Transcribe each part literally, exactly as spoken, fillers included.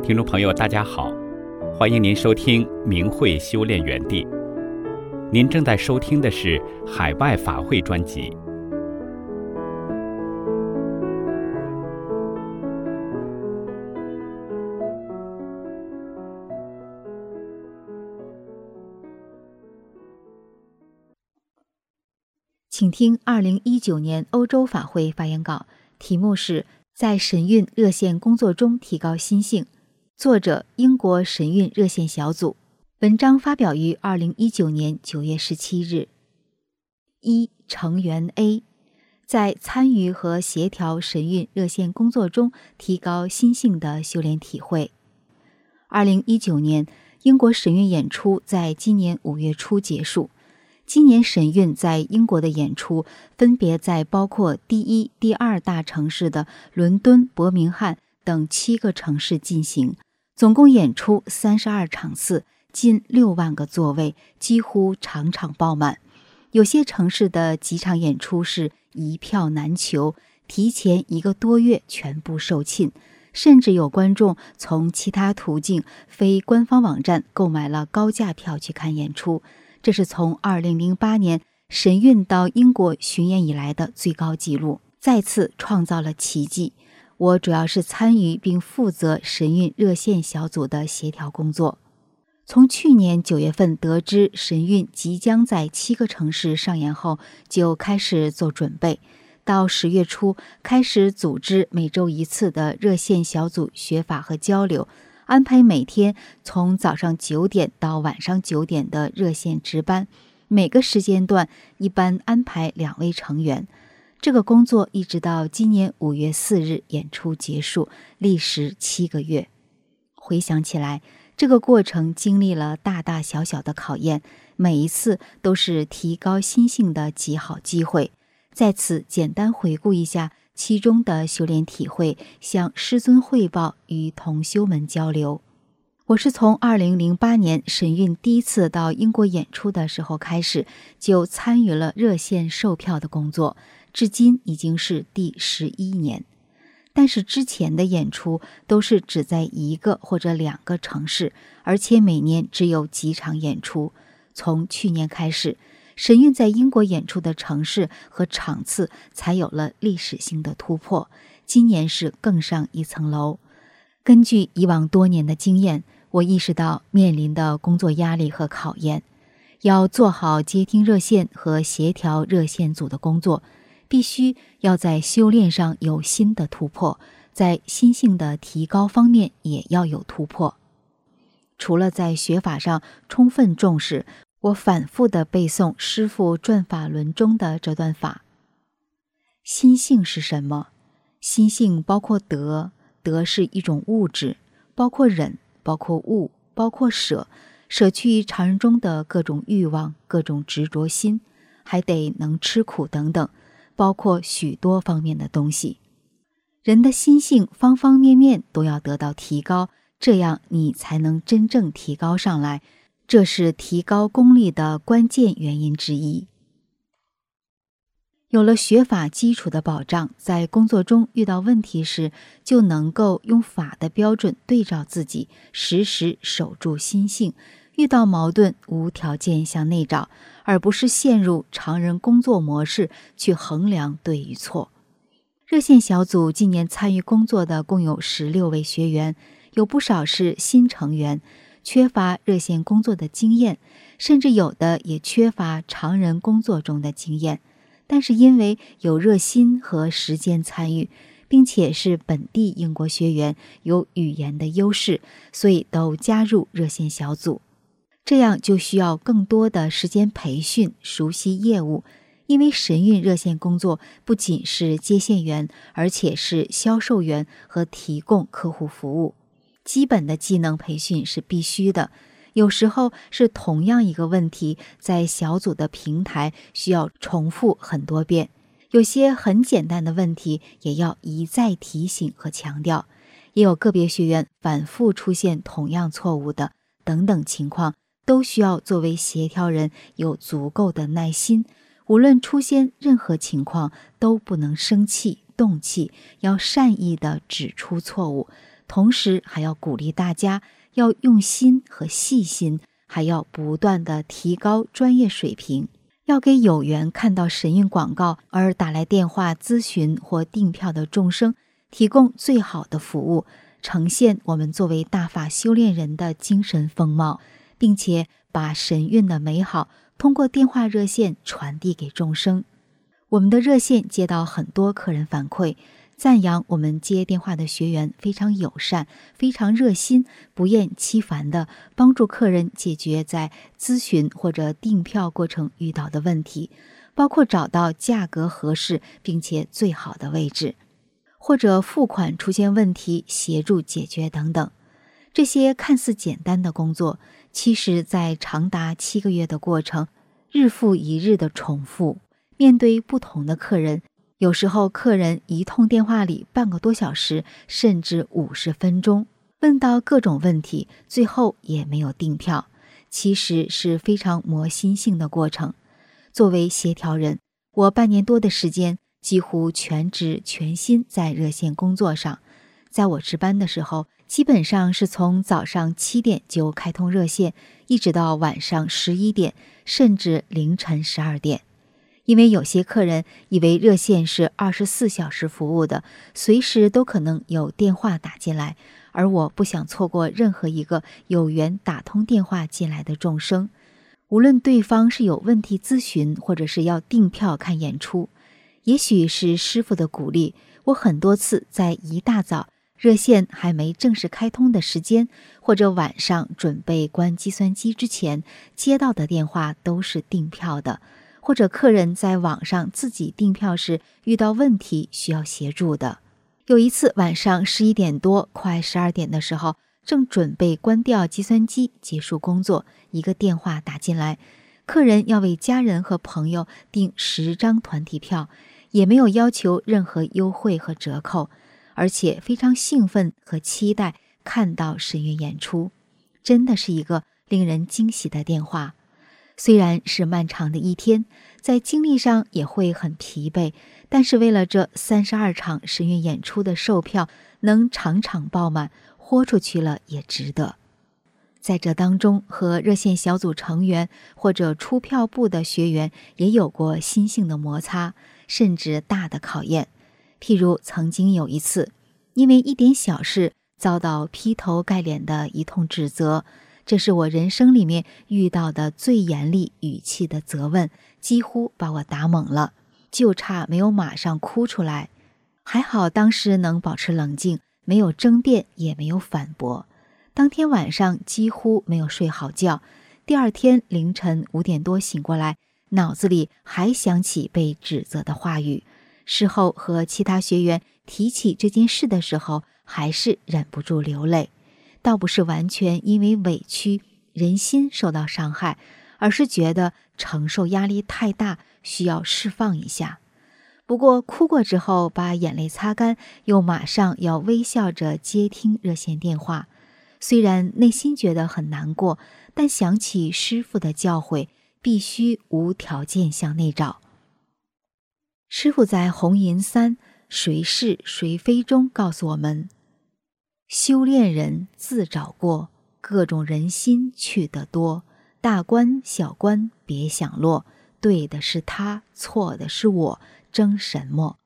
听众朋友大家好，欢迎您收听明慧修炼园地。您正在收听的是海外法会专辑。 请听二零一九年欧洲法会发言稿，题目是在神韵热线工作中提高心性，作者英国神韵热线小组，文章发表于二零一九年九月十七日。一、成员 A 在参与和协调神韵热线工作中提高心性的修炼体会。二零一九年英国神韵演出在今年五月初结束。今年神韵在英国的演出分别在包括第一、第二大城市的伦敦、伯明翰等七个城市进行，总共演出三十二场次，近六万个座位，几乎场场爆满。有些城市的几场演出是一票难求，提前一个多月全部售罄，甚至有观众从其他途径、非官方网站购买了高价票去看演出。这是从二零零八年神韵到英国巡演以来的最高纪录，再次创造了奇迹。我主要是参与并负责神韵热线小组的协调工作。从去年九月份得知神韵即将在七个城市上演后，就开始做准备，到十月初开始组织每周一次的热线小组学法和交流，安排每天从早上九点到晚上九点的热线值班，每个时间段一般安排两位成员。这个工作一直到今年五月四日演出结束，历时七个月。回想起来，这个过程经历了大大小小的考验，每一次都是提高心性的极好机会。在此简单回顾一下其中的修炼体会，向师尊汇报，与同修们交流。我是从二零零八年神韵第一次到英国演出的时候开始，就参与了热线售票的工作，至今已经是第十一年。但是之前的演出都是只在一个或者两个城市，而且每年只有几场演出。从去年开始，神韵在英国演出的城市和场次才有了历史性的突破，今年是更上一层楼。根据以往多年的经验，我意识到面临的工作压力和考验，要做好接听热线和协调热线组的工作，必须要在修炼上有新的突破，在心性的提高方面也要有突破。除了在学法上充分重视，我反复地背诵师父转法轮中的这段法。心性是什么？心性包括德，德是一种物质，包括忍，包括悟，包括舍，舍去常人中的各种欲望、各种执着心，还得能吃苦等等，包括许多方面的东西。人的心性方方面面都要得到提高，这样你才能真正提高上来。这是提高功力的关键原因之一。有了学法基础的保障，在工作中遇到问题时，就能够用法的标准对照自己，时时守住心性，遇到矛盾无条件向内找，而不是陷入常人工作模式去衡量对与错。热线小组今年参与工作的共有十六位学员，有不少是新成员，缺乏热线工作的经验，甚至有的也缺乏常人工作中的经验。但是因为有热心和时间参与，并且是本地英国学员，有语言的优势，所以都加入热线小组。这样就需要更多的时间培训，熟悉业务。因为神韵热线工作不仅是接线员，而且是销售员和提供客户服务。基本的技能培训是必须的，有时候是同样一个问题，在小组的平台需要重复很多遍，有些很简单的问题也要一再提醒和强调，也有个别学员反复出现同样错误的等等情况，都需要作为协调人有足够的耐心，无论出现任何情况都不能生气动气，要善意地指出错误， 同时还要鼓励大家要用心和细心，还要不断地提高专业水平，要给有缘看到神韵广告而打来电话咨询或订票的众生提供最好的服务，呈现我们作为大法修炼人的精神风貌，并且把神韵的美好通过电话热线传递给众生。我们的热线接到很多客人反馈，赞扬我们接电话的学员非常友善，非常热心，不厌其烦地帮助客人解决在咨询或者订票过程遇到的问题，包括找到价格合适并且最好的位置，或者付款出现问题协助解决等等。这些看似简单的工作，其实在长达七个月的过程，日复一日的重复，面对不同的客人，有时候客人一通电话里半个多小时，甚至五十分钟，问到各种问题，最后也没有订票，其实是非常磨心性的过程。作为协调人，我半年多的时间几乎全职全心在热线工作上。在我值班的时候，基本上是从早上七点就开通热线，一直到晚上十一点，甚至凌晨十二点。因为有些客人以为热线是二十四小时服务的，随时都可能有电话打进来，而我不想错过任何一个有缘打通电话进来的众生，无论对方是有问题咨询，或者是要订票看演出。也许是师父的鼓励，我很多次在一大早热线还没正式开通的时间，或者晚上准备关计算机之前接到的电话都是订票的，或者客人在网上自己订票时遇到问题需要协助的。有一次晚上十一点多快十二点的时候，正准备关掉计算机结束工作，一个电话打进来，客人要为家人和朋友订十张团体票，也没有要求任何优惠和折扣，而且非常兴奋和期待看到神韵演出，真的是一个令人惊喜的电话。虽然是漫长的一天，在精力上也会很疲惫，但是为了这三十二场神韵演出的售票能场场爆满，豁出去了也值得。在这当中，和热线小组成员或者出票部的学员也有过心性的摩擦，甚至大的考验。譬如曾经有一次，因为一点小事遭到劈头盖脸的一通指责，这是我人生里面遇到的最严厉语气的责问，几乎把我打懵了，就差没有马上哭出来。还好当时能保持冷静，没有争辩，也没有反驳。当天晚上几乎没有睡好觉，第二天凌晨五点多醒过来，脑子里还想起被指责的话语。事后和其他学员提起这件事的时候，还是忍不住流泪。倒不是完全因为委屈，人心受到伤害，而是觉得承受压力太大，需要释放一下。不过哭过之后，把眼泪擦干，又马上要微笑着接听热线电话。虽然内心觉得很难过，但想起师父的教诲，必须无条件向内找。师父在《红银三谁是谁非》中告诉我们，修炼人自找过，各种人心去得多，大官小官别想落，对的是他，错的是我，争什么？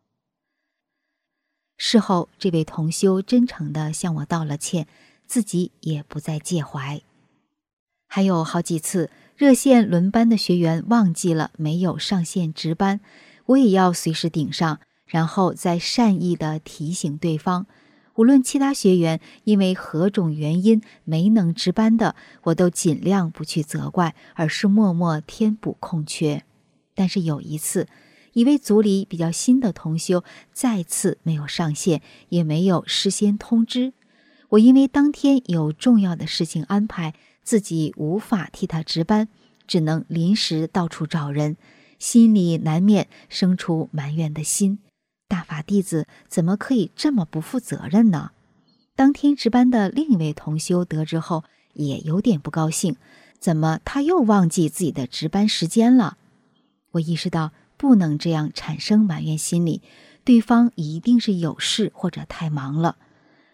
事后这位同修真诚地向我道了歉，自己也不再介怀。还有好几次热线轮班的学员忘记了没有上线值班，我也要随时顶上，然后再善意地提醒对方。无论其他学员因为何种原因没能值班的，我都尽量不去责怪，而是默默填补空缺。但是有一次，一位组里比较新的同修再次没有上线，也没有事先通知。我因为当天有重要的事情安排，自己无法替他值班，只能临时到处找人，心里难免生出埋怨的心。大法弟子怎么可以这么不负责任呢？当天值班的另一位同修得知后也有点不高兴，怎么他又忘记自己的值班时间了？我意识到不能这样产生埋怨心理，对方一定是有事或者太忙了。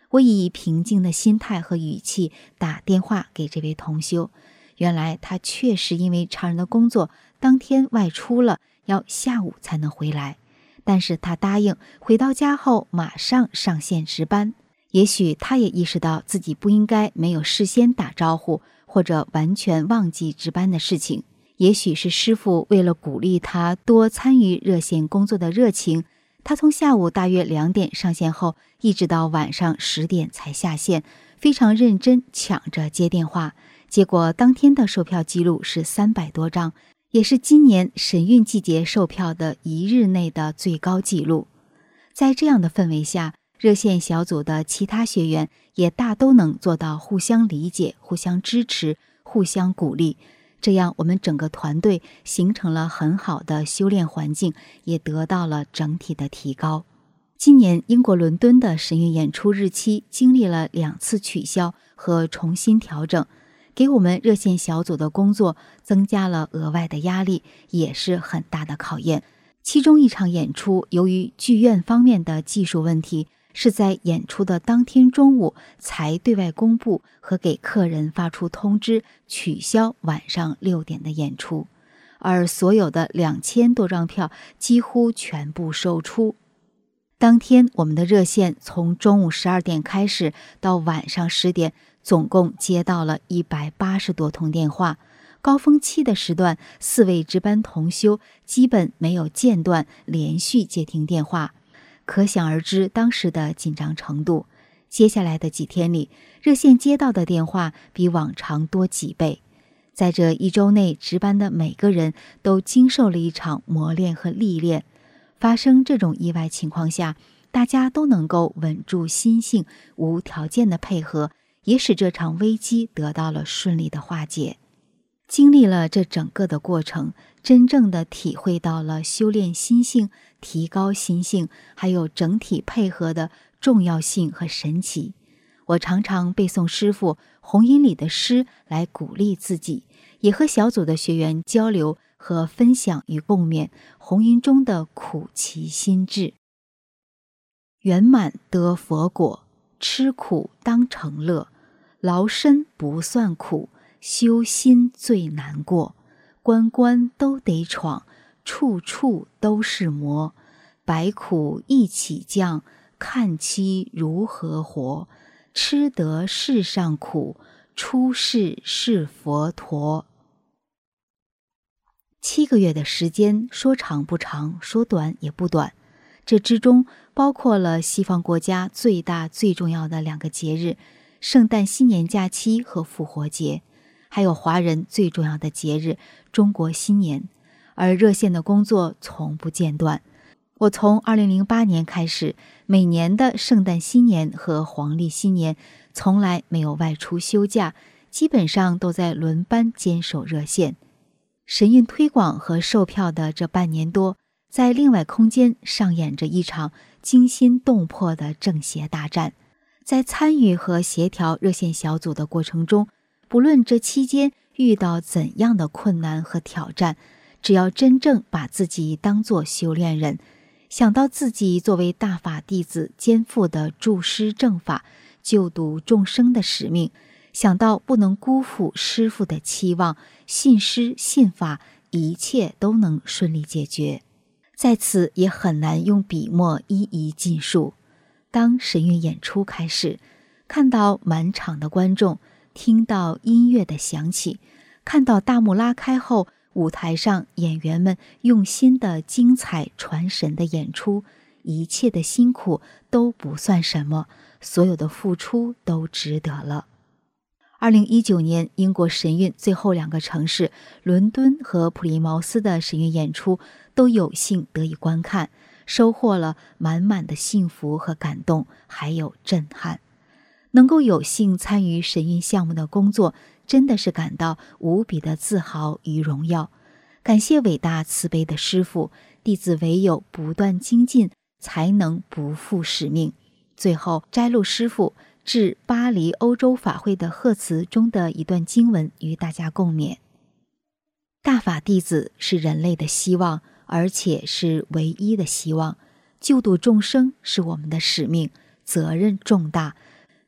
我以平静的心态和语气打电话给这位同修，原来他确实因为常人的工作当天外出了，要下午才能回来，但是他答应回到家后马上上线值班。也许他也意识到自己不应该没有事先打招呼，或者完全忘记值班的事情。也许是师父为了鼓励他多参与热线工作的热情，他从下午大约两点上线后，一直到晚上十点才下线，非常认真抢着接电话。结果当天的售票记录是三百多张，也是今年神韵季节售票的一日内的最高纪录。在这样的氛围下，热线小组的其他学员也大都能做到互相理解、互相支持、互相鼓励，这样我们整个团队形成了很好的修炼环境，也得到了整体的提高。今年英国伦敦的神韵演出日期经历了两次取消和重新调整，给我们热线小组的工作增加了额外的压力，也是很大的考验。其中一场演出由于剧院方面的技术问题，是在演出的当天中午才对外公布和给客人发出通知，取消晚上六点的演出，而所有的两千多张票几乎全部售出。当天我们的热线从中午十二点开始到晚上十点，总共接到了一百八十多通电话。高峰期的时段，四位值班同修基本没有间断连续接听电话，可想而知当时的紧张程度。接下来的几天里，热线接到的电话比往常多几倍。在这一周内值班的每个人都经受了一场磨练和历练。发生这种意外情况下，大家都能够稳住心性，无条件的配合，也使这场危机得到了顺利的化解。经历了这整个的过程，真正的体会到了修炼心性、提高心性，还有整体配合的重要性和神奇。我常常背诵师父弘音里的诗来鼓励自己，也和小组的学员交流和分享与共勉弘音中的苦其心志。圆满得佛果，吃苦当成乐，劳身不算苦，修心最难过。关关都得闯，处处都是磨，百苦一起降，看期如何活。吃得世上苦，出世是佛陀。七个月的时间，说长不长，说短也不短。这之中包括了西方国家最大最重要的两个节日，圣诞新年假期和复活节，还有华人最重要的节日中国新年。而热线的工作从不间断。我从二零零八年开始，每年的圣诞新年和黄历新年从来没有外出休假，基本上都在轮班坚守热线。神韵推广和售票的这半年多，在另外空间上演着一场惊心动魄的正邪大战。在参与和协调热线小组的过程中，不论这期间遇到怎样的困难和挑战，只要真正把自己当作修炼人，想到自己作为大法弟子肩负的助师正法、救度众生的使命，想到不能辜负师父的期望，信师信法，一切都能顺利解决。在此也很难用笔墨一一尽述。当神韵演出开始，看到满场的观众，听到音乐的响起，看到大幕拉开后，舞台上演员们用心的精彩传神的演出，一切的辛苦都不算什么，所有的付出都值得了。二零一九年英国神韵最后两个城市伦敦和普利茅斯的神韵演出都有幸得以观看，收获了满满的幸福和感动，还有震撼。能够有幸参与神韵项目的工作，真的是感到无比的自豪与荣耀。感谢伟大慈悲的师父，弟子唯有不断精进，才能不负使命。最后摘录师父致巴黎欧洲法会的贺词中的一段经文与大家共勉。大法弟子是人类的希望，而且是唯一的希望。救度众生是我们的使命，责任重大，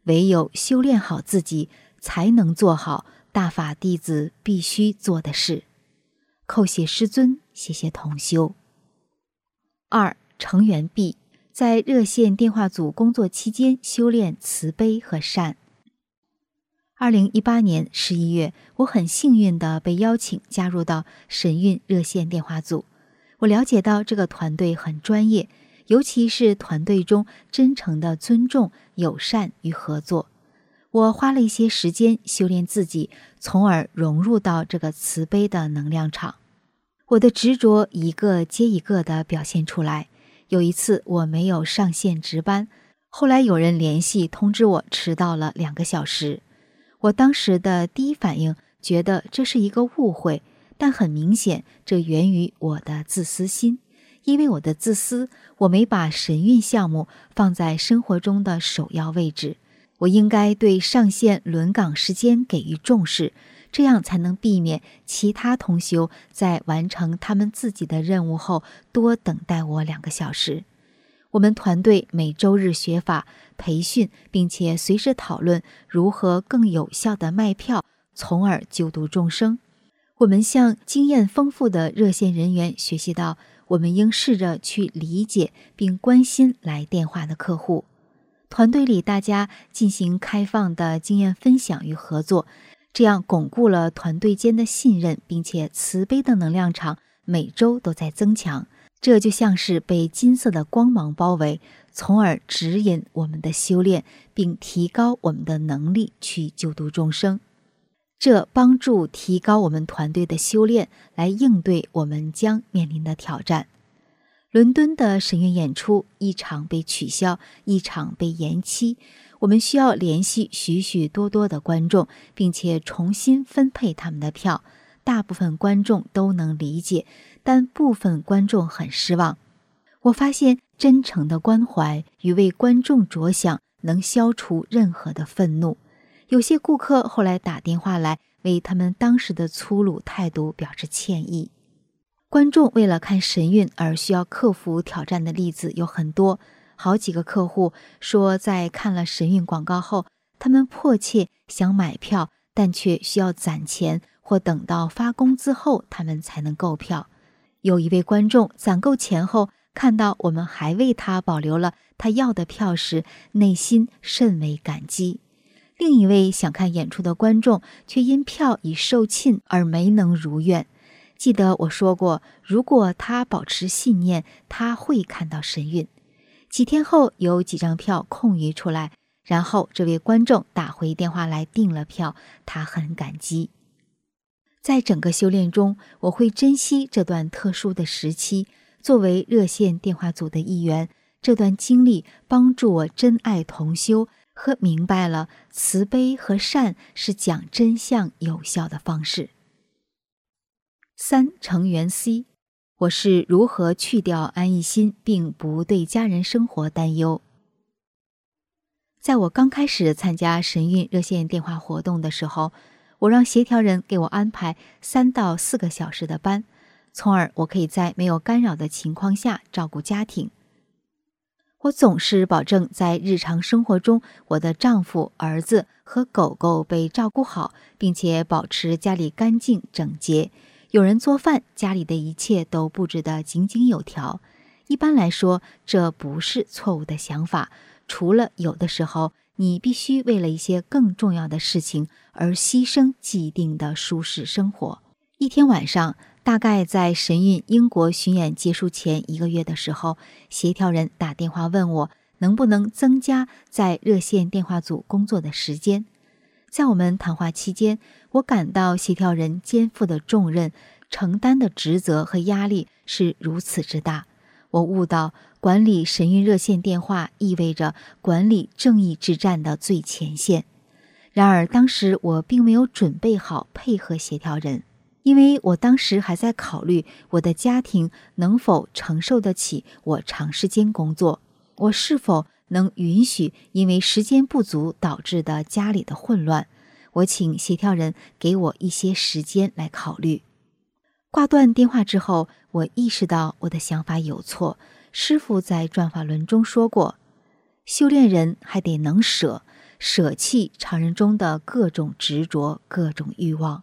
唯有修炼好自己，才能做好大法弟子必须做的事。叩谢师尊，谢谢同修。二、成员 B 在热线电话组工作期间修炼慈悲和善。二零一八年十一月，我很幸运地被邀请加入到神韵热线电话组。我了解到这个团队很专业，尤其是团队中真诚的尊重、友善与合作。我花了一些时间修炼自己，从而融入到这个慈悲的能量场。我的执着一个接一个地表现出来。有一次我没有上线值班，后来有人联系通知我迟到了两个小时。我当时的第一反应觉得这是一个误会，但很明显这源于我的自私心。因为我的自私，我没把神韵项目放在生活中的首要位置。我应该对上线轮岗时间给予重视，这样才能避免其他同修在完成他们自己的任务后多等待我两个小时。我们团队每周日学法培训，并且随时讨论如何更有效地卖票，从而救度众生。我们向经验丰富的热线人员学习到，我们应试着去理解并关心来电话的客户。团队里大家进行开放的经验分享与合作，这样巩固了团队间的信任，并且慈悲的能量场每周都在增强。这就像是被金色的光芒包围，从而指引我们的修炼，并提高我们的能力去救度众生。这帮助提高我们团队的修炼，来应对我们将面临的挑战。伦敦的神韵演出一场被取消，一场被延期，我们需要联系许许多多的观众，并且重新分配他们的票。大部分观众都能理解，但部分观众很失望。我发现真诚的关怀与为观众着想能消除任何的愤怒。有些顾客后来打电话来，为他们当时的粗鲁态度表示歉意。观众为了看神韵而需要克服挑战的例子有很多。好几个客户说，在看了神韵广告后，他们迫切想买票，但却需要攒钱或等到发工资后他们才能购票。有一位观众攒够钱后，看到我们还为他保留了他要的票时，内心甚为感激。另一位想看演出的观众却因票已售罄而没能如愿。记得我说过，如果他保持信念，他会看到神韵。几天后有几张票空余出来，然后这位观众打回电话来订了票，他很感激。在整个修炼中，我会珍惜这段特殊的时期。作为热线电话组的一员，这段经历帮助我珍爱同修和明白了慈悲和善是讲真相有效的方式。三、成员 C， 我是如何去掉安逸心并不对家人生活担忧。在我刚开始参加神韵热线电话活动的时候，我让协调人给我安排三到四个小时的班，从而我可以在没有干扰的情况下照顾家庭。我总是保证在日常生活中，我的丈夫、儿子和狗狗被照顾好，并且保持家里干净整洁。有人做饭，家里的一切都布置得井井有条。一般来说，这不是错误的想法，除了有的时候你必须为了一些更重要的事情而牺牲既定的舒适生活。一天晚上，大概在神韵英国巡演结束前一个月的时候，协调人打电话问我能不能增加在热线电话组工作的时间。在我们谈话期间，我感到协调人肩负的重任、承担的职责和压力是如此之大。我悟到，管理神韵热线电话意味着管理正义之战的最前线。然而当时我并没有准备好配合协调人，因为我当时还在考虑我的家庭能否承受得起我长时间工作，我是否能允许因为时间不足导致的家里的混乱。我请协调人给我一些时间来考虑。挂断电话之后，我意识到我的想法有错。师父在转法轮中说过，修炼人还得能舍， 舍弃常人中的各种执着、各种欲望。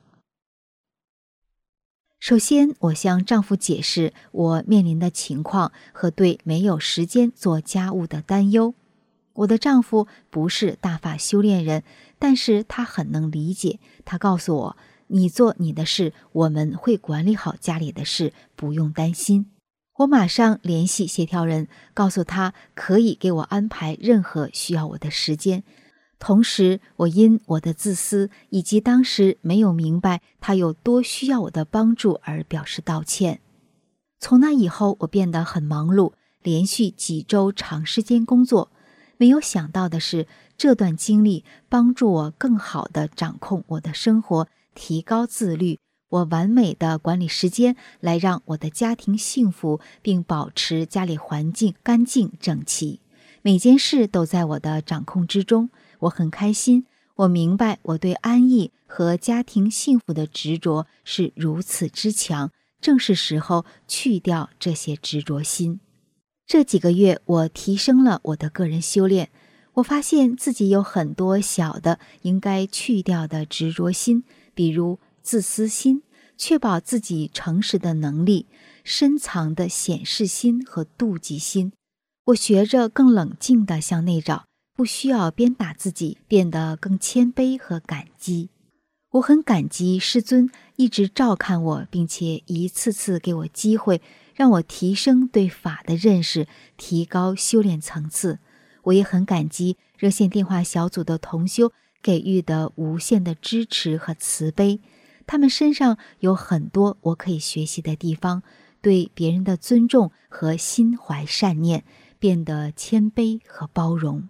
首先，我向丈夫解释我面临的情况和对没有时间做家务的担忧。我的丈夫不是大法修炼人，但是他很能理解。他告诉我，你做你的事，我们会管理好家里的事，不用担心。我马上联系协调人，告诉他可以给我安排任何需要我的时间。同时，我因我的自私以及当时没有明白他有多需要我的帮助而表示道歉。从那以后，我变得很忙碌，连续几周长时间工作。没有想到的是，这段经历帮助我更好地掌控我的生活，提高自律。我完美地管理时间，来让我的家庭幸福，并保持家里环境干净整齐。每件事都在我的掌控之中，我很开心。我明白我对安逸和家庭幸福的执着是如此之强，正是时候去掉这些执着心。这几个月，我提升了我的个人修炼，我发现自己有很多小的应该去掉的执着心，比如自私心、确保自己诚实的能力、深藏的显示心和妒忌心。我学着更冷静地向内找，不需要鞭打自己，变得更谦卑和感激。我很感激师尊一直照看我，并且一次次给我机会，让我提升对法的认识，提高修炼层次。我也很感激热线电话小组的同修给予的无限的支持和慈悲，他们身上有很多我可以学习的地方，对别人的尊重和心怀善念，变得谦卑和包容。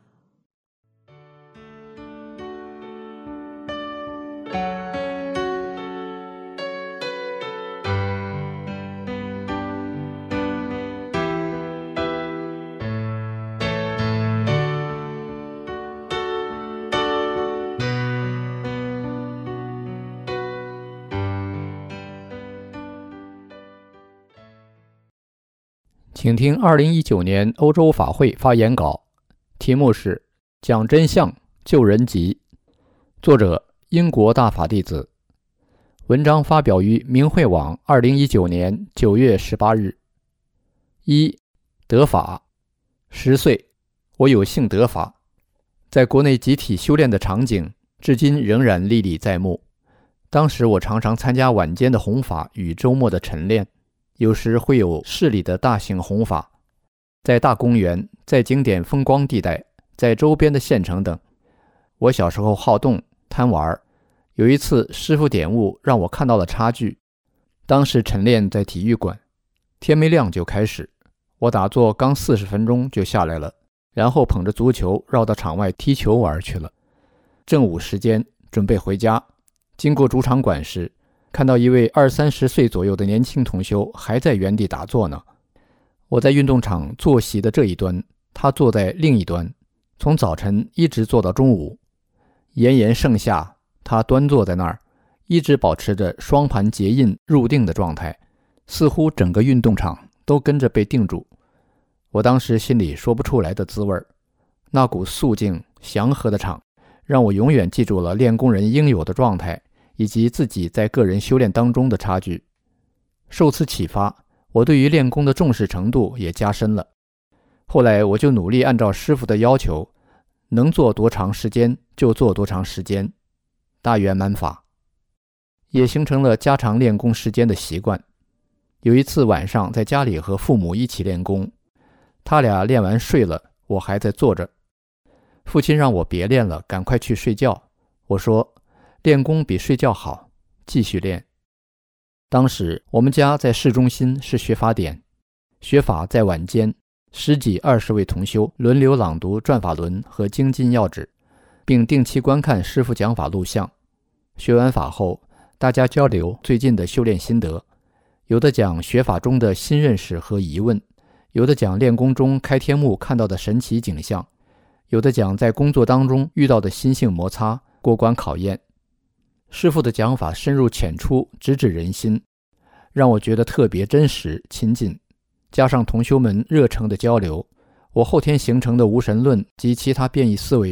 请听二零一九年欧洲法会发言稿，题目是讲真相救人急，作者英国大法弟子，文章发表于明慧网二零一九年九月十八日。一、得法。十岁，我有幸得法。在国内集体修炼的场景至今仍然历历在目。当时我常常参加晚间的弘法与周末的晨练，有时会有市里的大型弘法，在大公园，在景点风光地带，在周边的县城等。我小时候好动贪玩，有一次师父点悟让我看到了差距。当时晨练在体育馆，天没亮就开始，我打坐刚四十分钟就下来了，然后捧着足球绕到场外踢球玩去了。正午时间准备回家，经过主场馆时，看到一位二三十岁左右的年轻同修还在原地打坐呢。我在运动场坐席的这一端，他坐在另一端，从早晨一直坐到中午。炎炎盛夏，他端坐在那儿，一直保持着双盘结印入定的状态，似乎整个运动场都跟着被定住。我当时心里说不出来的滋味，那股肃静祥和的场，让我永远记住了练功人应有的状态，以及自己在个人修炼当中的差距。受此启发，我对于练功的重视程度也加深了。后来我就努力按照师父的要求，能做多长时间就做多长时间，大圆满法，也形成了加长练功时间的习惯。有一次晚上在家里和父母一起练功，他俩练完睡了，我还在坐着。父亲让我别练了，赶快去睡觉。我说练功比睡觉好，继续练。当时我们家在市中心是学法点，学法在晚间，十几二十位同修轮流朗读转法轮和精进要旨，并定期观看师父讲法录像。学完法后，大家交流最近的修炼心得，有的讲学法中的新认识和疑问，有的讲练功中开天目看到的神奇景象，有的讲在工作当中遇到的心性摩擦、过关考验。师父的讲法深入浅出，直指人心，让我觉得特别真实亲近。加上同修们热诚的交流，我后天形成的无神论及其他变异思维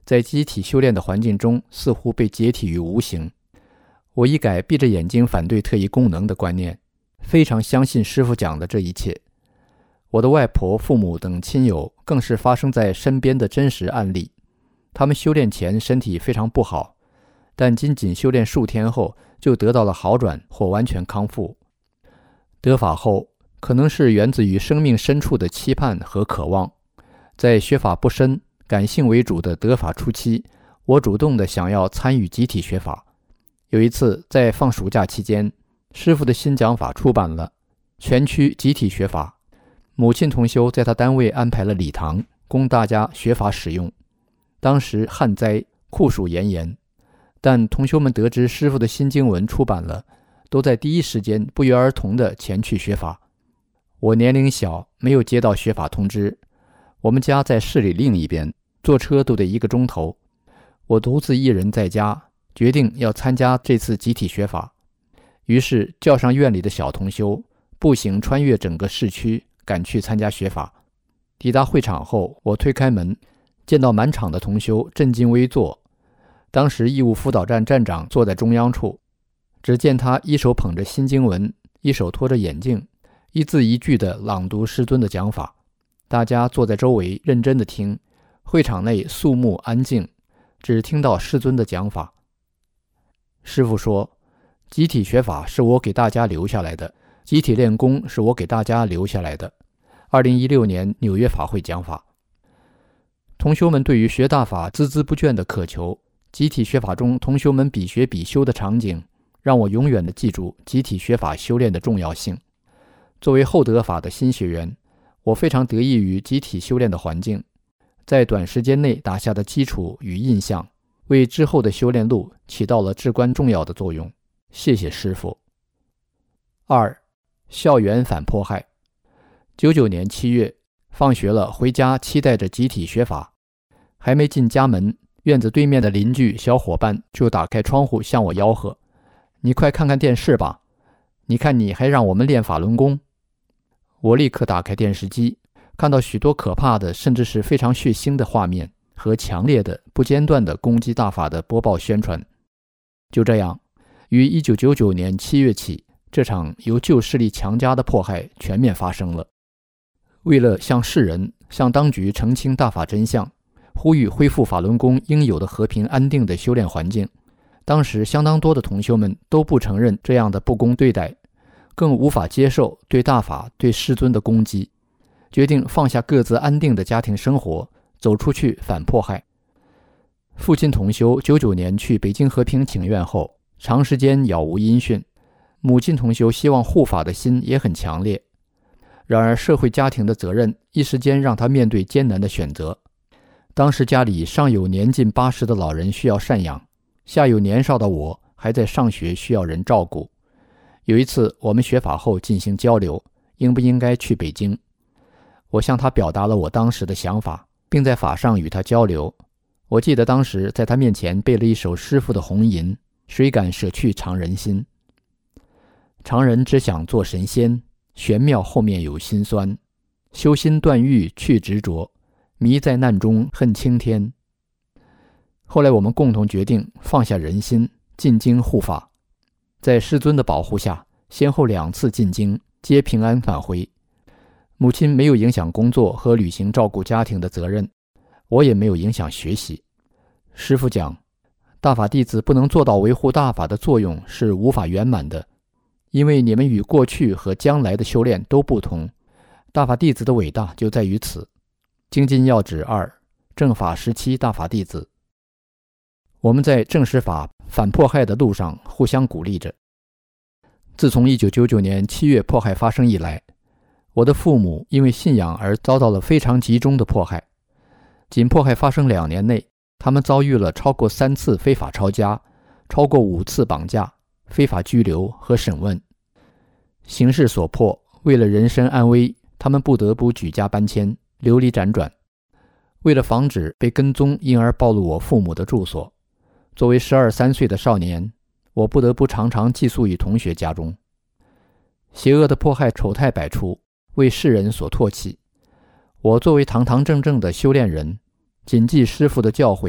在集体修炼的环境中似乎被解体于无形。我一改闭着眼睛反对特异功能的观念，非常相信师父讲的这一切。我的外婆、父母等亲友更是发生在身边的真实案例。他们修炼前身体非常不好，但仅仅修炼数天后就得到了好转或完全康复。得法后，可能是源自于生命深处的期盼和渴望。在学法不深、感性为主的得法初期，我主动地想要参与集体学法。有一次在放暑假期间，师父的新讲法出版了，全区集体学法。母亲同修在他单位安排了礼堂，供大家学法使用。当时旱灾，酷暑炎炎，但同修们得知师父的新经文出版了，都在第一时间不约而同地前去学法。我年龄小，没有接到学法通知。我们家在市里另一边，坐车都得一个钟头。我独自一人在家，决定要参加这次集体学法。于是叫上院里的小同修，步行穿越整个市区，赶去参加学法。抵达会场后，我推开门，见到满场的同修正襟危坐。当时义务辅导站站长坐在中央处，只见他一手捧着新经文，一手托着眼镜，一字一句地朗读师尊的讲法。大家坐在周围认真地听，会场内肃穆安静，只听到师尊的讲法。师父说，集体学法是我给大家留下来的，集体练功是我给大家留下来的。二零一六年纽约法会讲法。同修们对于学大法孜孜不倦的渴求，集体学法中同修们比学比修的场景，让我永远地记住集体学法修炼的重要性。作为后得法的新学员，我非常得益于集体修炼的环境，在短时间内打下的基础与印象，为之后的修炼路起到了至关重要的作用。谢谢师父。二、校园反迫害。九九年七月，放学了回家，期待着集体学法。还没进家门，院子对面的邻居小伙伴就打开窗户向我吆喝：“你快看看电视吧，你看你还让我们练法轮功。”我立刻打开电视机，看到许多可怕的甚至是非常血腥的画面和强烈的不间断的攻击大法的播报宣传。就这样，于一九九九年七月起，这场由旧势力强加的迫害全面发生了。为了向世人、向当局澄清大法真相，呼吁恢复法轮功应有的和平安定的修炼环境，当时相当多的同修们都不承认这样的不公对待，更无法接受对大法、对师尊的攻击，决定放下各自安定的家庭生活，走出去反迫害。父亲同修九九年去北京和平请愿后，长时间杳无音讯。母亲同修希望护法的心也很强烈，然而社会家庭的责任一时间让他面对艰难的选择。当时家里上有年近八十的老人需要赡养，下有年少的我还在上学需要人照顾。有一次我们学法后进行交流，应不应该去北京？我向他表达了我当时的想法，并在法上与他交流。我记得当时在他面前背了一首师父的红吟：谁敢舍去常人心？常人只想做神仙，玄妙后面有辛酸。修心断欲去执着，迷在难中恨青天。后来我们共同决定放下人心，进京护法。在师尊的保护下，先后两次进京，皆平安返回。母亲没有影响工作和履行照顾家庭的责任，我也没有影响学习。师父讲，大法弟子不能做到维护大法的作用是无法圆满的，因为你们与过去和将来的修炼都不同。大法弟子的伟大就在于此。精进要旨二：正法时期大法弟子。我们在正实法反迫害的路上互相鼓励着。自从一九九九年七月迫害发生以来，我的父母因为信仰而遭到了非常集中的迫害。仅迫害发生两年内，他们遭遇了超过三次非法抄家，超过五次绑架、非法拘留和审问。形势所迫，为了人身安危，他们不得不举家搬迁，流离辗转。为了防止被跟踪，因而暴露我父母的住所，作为十二三岁的少年，我不得不常常寄宿于同学家中。邪恶的迫害丑态百出，为世人所唾弃。我作为堂堂正正的修炼人，谨记师父的教诲，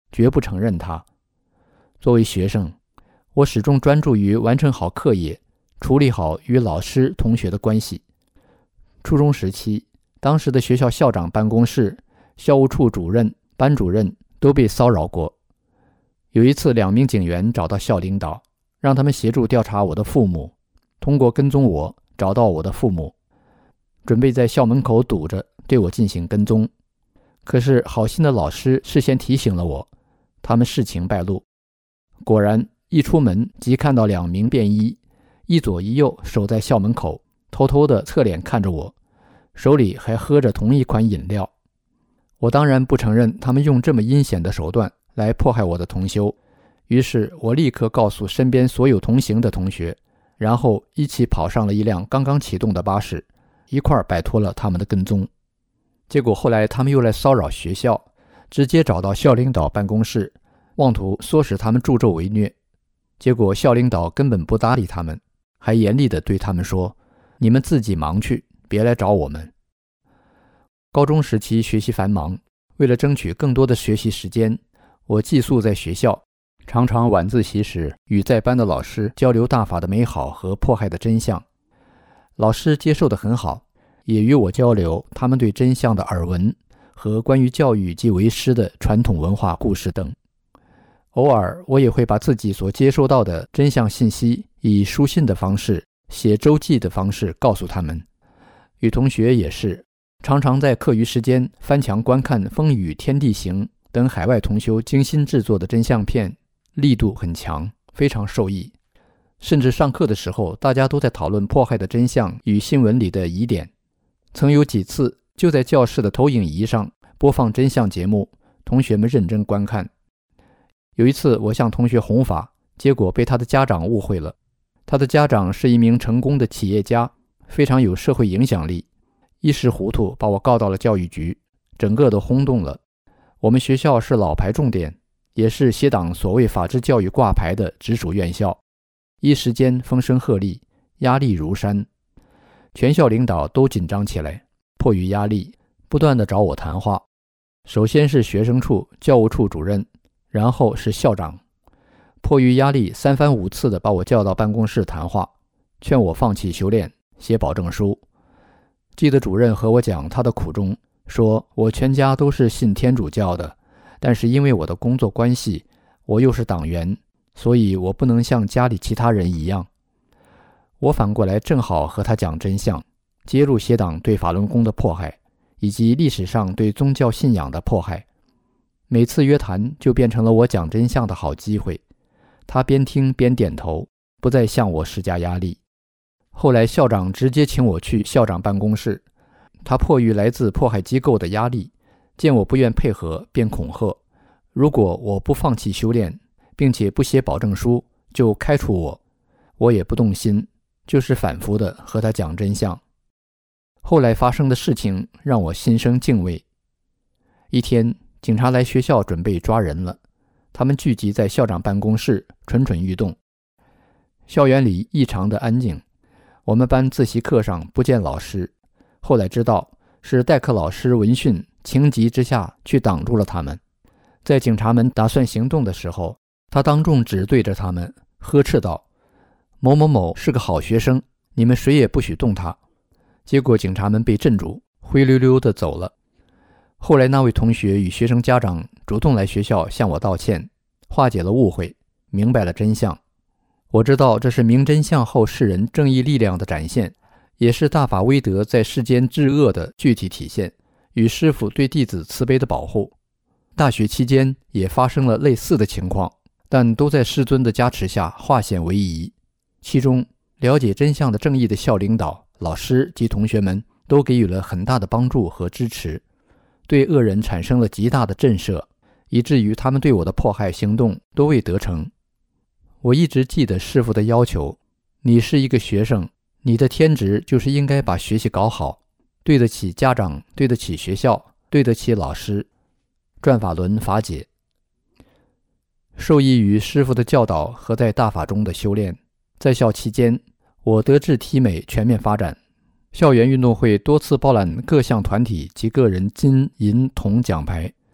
绝不承认它。作为学生，我始终专注于完成好课业，处理好与老师同学的关系。初中时期，当时的学校校长办公室、校务处主任、班主任都被骚扰过。有一次，两名警员找到校领导，让他们协助调查我的父母，通过跟踪我找到我的父母，准备在校门口堵着对我进行跟踪。可是好心的老师事先提醒了我，他们事情败露。果然一出门即看到两名便衣一左一右守在校门口，偷偷地侧脸看着我，手里还喝着同一款饮料。我当然不承认他们用这么阴险的手段来迫害我的同修，于是我立刻告诉身边所有同行的同学，然后一起跑上了一辆刚刚启动的巴士，一块摆脱了他们的跟踪。结果后来他们又来骚扰学校，直接找到校领导办公室，妄图唆使他们助纣为虐。结果校领导根本不搭理他们，还严厉地对他们说，你们自己忙去，别来找我们。高中时期学习繁忙，为了争取更多的学习时间，我寄宿在学校，常常晚自习时与在班的老师交流大法的美好和迫害的真相。老师接受得很好，也与我交流他们对真相的耳闻和关于教育及为师的传统文化故事等。偶尔我也会把自己所接收到的真相信息以书信的方式、写周记的方式告诉他们。与同学也是，常常在课余时间翻墙观看《风雨天地行》等海外同修精心制作的真相片，力度很强，非常受益。甚至上课的时候，大家都在讨论迫害的真相与新闻里的疑点。曾有几次就在教室的投影仪上播放真相节目，同学们认真观看。有一次我向同学弘法，结果被他的家长误会了。他的家长是一名成功的企业家，非常有社会影响力，一时糊涂把我告到了教育局，整个都轰动了。我们学校是老牌重点，也是协党所谓法治教育挂牌的直属院校，一时间风声鹤唳，压力如山。全校领导都紧张起来，迫于压力不断地找我谈话。首先是学生处、教务处主任，然后是校长。迫于压力，三番五次地把我叫到办公室谈话，劝我放弃修炼，写保证书。记得主任和我讲他的苦衷，说我全家都是信天主教的，但是因为我的工作关系，我又是党员，所以我不能像家里其他人一样。我反过来正好和他讲真相，揭露协党对法轮功的迫害，以及历史上对宗教信仰的迫害。每次约谈就变成了我讲真相的好机会，他边听边点头，不再向我施加压力。后来校长直接请我去校长办公室，他迫于来自迫害机构的压力，见我不愿配合，便恐吓，如果我不放弃修炼，并且不写保证书，就开除我。我也不动心，就是反复的和他讲真相。后来发生的事情让我心生敬畏。一天，警察来学校准备抓人了，他们聚集在校长办公室，蠢蠢欲动。校园里异常的安静，我们班自习课上不见老师，后来知道是代课老师闻讯情急之下去挡住了他们。在警察们打算行动的时候，他当众指对着他们呵斥道，某某某是个好学生，你们谁也不许动他。结果警察们被镇住，灰溜溜地走了。后来那位同学与学生家长主动来学校向我道歉，化解了误会，明白了真相。我知道这是明真相后世人正义力量的展现，也是大法威德在世间治恶的具体体现，与师父对弟子慈悲的保护。大学期间也发生了类似的情况，但都在师尊的加持下化险为夷。其中了解真相的正义的校领导、老师及同学们都给予了很大的帮助和支持，对恶人产生了极大的震慑，以至于他们对我的迫害行动都未得逞。我一直记得师父的要求，你是一个学生，你的天职就是应该把学习搞好，对得起家长，对得起学校，对得起老师。转法轮法解。受益于师父的教导和在大法中的修炼，在校期间我德智体美全面发展，校园运动会多次包揽各项团体及个人金银铜奖牌。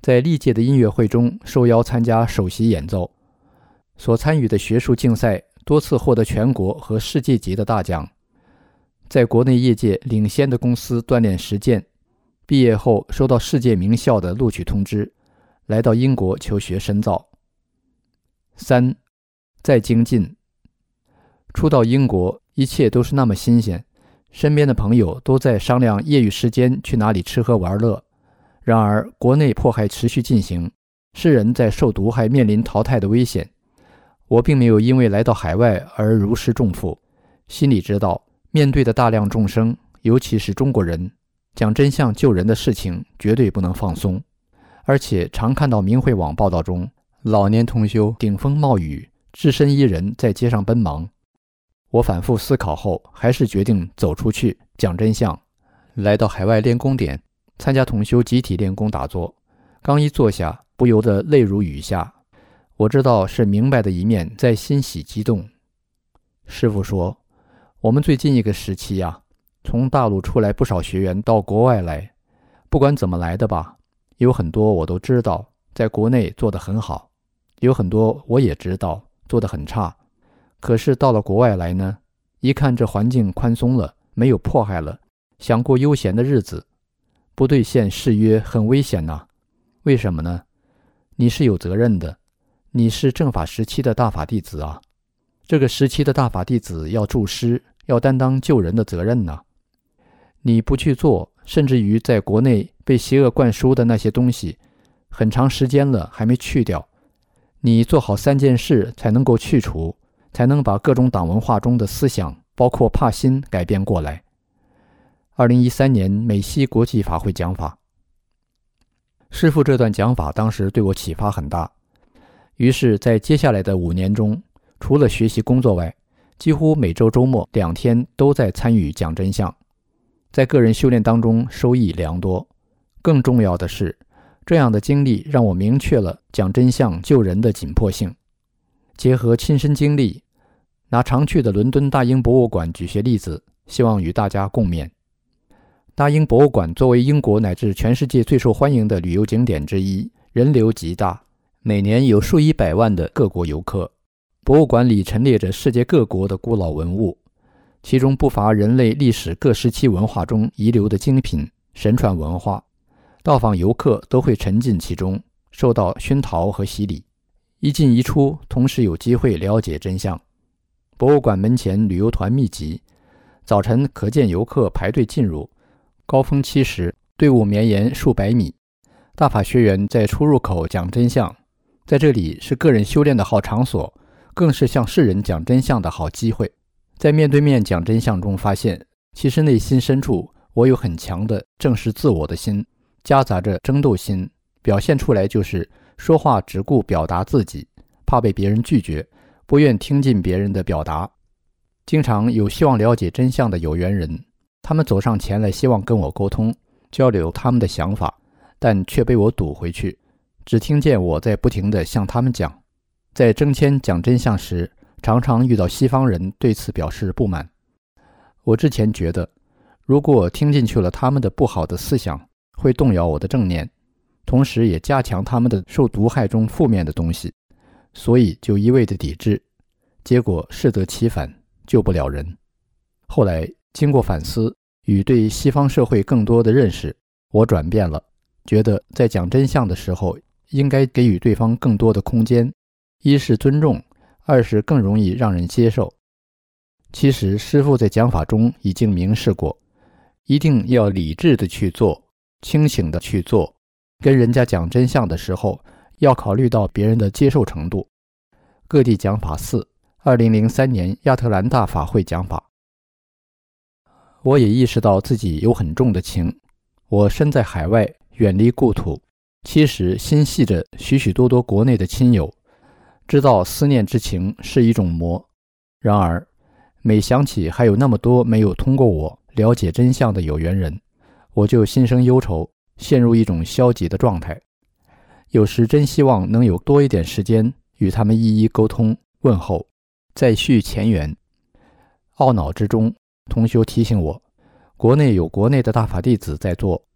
在历届的音乐会中受邀参加首席演奏，所参与的学术竞赛多次获得全国和世界级的大奖，在国内业界领先的公司锻炼实践，毕业后收到世界名校的录取通知，来到英国求学深造。三，再精进。初到英国，一切都是那么新鲜，身边的朋友都在商量业余时间去哪里吃喝玩乐。然而国内迫害持续进行，世人在受毒害面临淘汰的危险。我并没有因为来到海外而如释重负，心里知道面对的大量众生，尤其是中国人，讲真相救人的事情绝对不能放松。而且常看到明慧网报道中，老年同修顶风冒雨，只身一人在街上奔忙。我反复思考后，还是决定走出去讲真相。来到海外练功点，参加同修集体练功打坐，刚一坐下，不由得泪如雨下。我知道是明白的一面在欣喜激动。师父说，我们最近一个时期啊，从大陆出来不少学员到国外来，不管怎么来的吧，有很多我都知道在国内做得很好，有很多我也知道做得很差。可是到了国外来呢，一看这环境宽松了，没有迫害了，想过悠闲的日子，不兑现誓约很危险呐。为什么呢？你是有责任的，你是正法时期的大法弟子啊，这个时期的大法弟子要助师，要担当救人的责任呐。你不去做，甚至于在国内被邪恶灌输的那些东西，很长时间了还没去掉，你做好三件事才能够去除，才能把各种党文化中的思想，包括怕心改变过来。二零一三年美西国际法会讲法，师父这段讲法当时对我启发很大，于是在接下来的五年中，除了学习工作外，几乎每周周末两天都在参与讲真相，在个人修炼当中收益良多。更重要的是，这样的经历让我明确了讲真相救人的紧迫性。结合亲身经历，拿常去的伦敦大英博物馆举些例子，希望与大家共勉。大英博物馆作为英国乃至全世界最受欢迎的旅游景点之一，人流极大，每年有数以百万的各国游客。博物馆里陈列着世界各国的古老文物，其中不乏人类历史各时期文化中遗留的精品神传文化，到访游客都会沉浸其中，受到熏陶和洗礼，一进一出，同时有机会了解真相。博物馆门前旅游团密集，早晨可见游客排队进入，高峰期时队伍绵延数百米。大法学员在出入口讲真相，在这里是个人修炼的好场所，更是向世人讲真相的好机会。在面对面讲真相中发现，其实内心深处我有很强的正视自我的心，夹杂着争斗心，表现出来就是说话只顾表达自己，怕被别人拒绝，不愿听进别人的表达。经常有希望了解真相的有缘人，他们走上前来希望跟我沟通，交流他们的想法，但却被我堵回去，只听见我在不停地向他们讲。在征签讲真相时，常常遇到西方人对此表示不满。我之前觉得，如果听进去了他们的不好的思想，会动摇我的正念，同时也加强他们的受毒害中负面的东西，所以就一味的抵制，结果适得其反，救不了人。后来经过反思与对西方社会更多的认识，我转变了，觉得在讲真相的时候，应该给予对方更多的空间，一是尊重，二是更容易让人接受。其实师父在讲法中已经明示过，一定要理智的去做，清醒的去做，跟人家讲真相的时候，要考虑到别人的接受程度。各地讲法四，二零零三年亚特兰大法会讲法。我也意识到自己有很重的情，我身在海外，远离故土，其实心系着许许多多国内的亲友，知道思念之情是一种魔。然而每想起还有那么多没有通过我了解真相的有缘人，我就心生忧愁，陷入一种消极的状态。有时真希望能有多一点时间与他们一一沟通问候，再续前缘。懊恼之中，同修提醒我，国内有国内的大法弟子在做，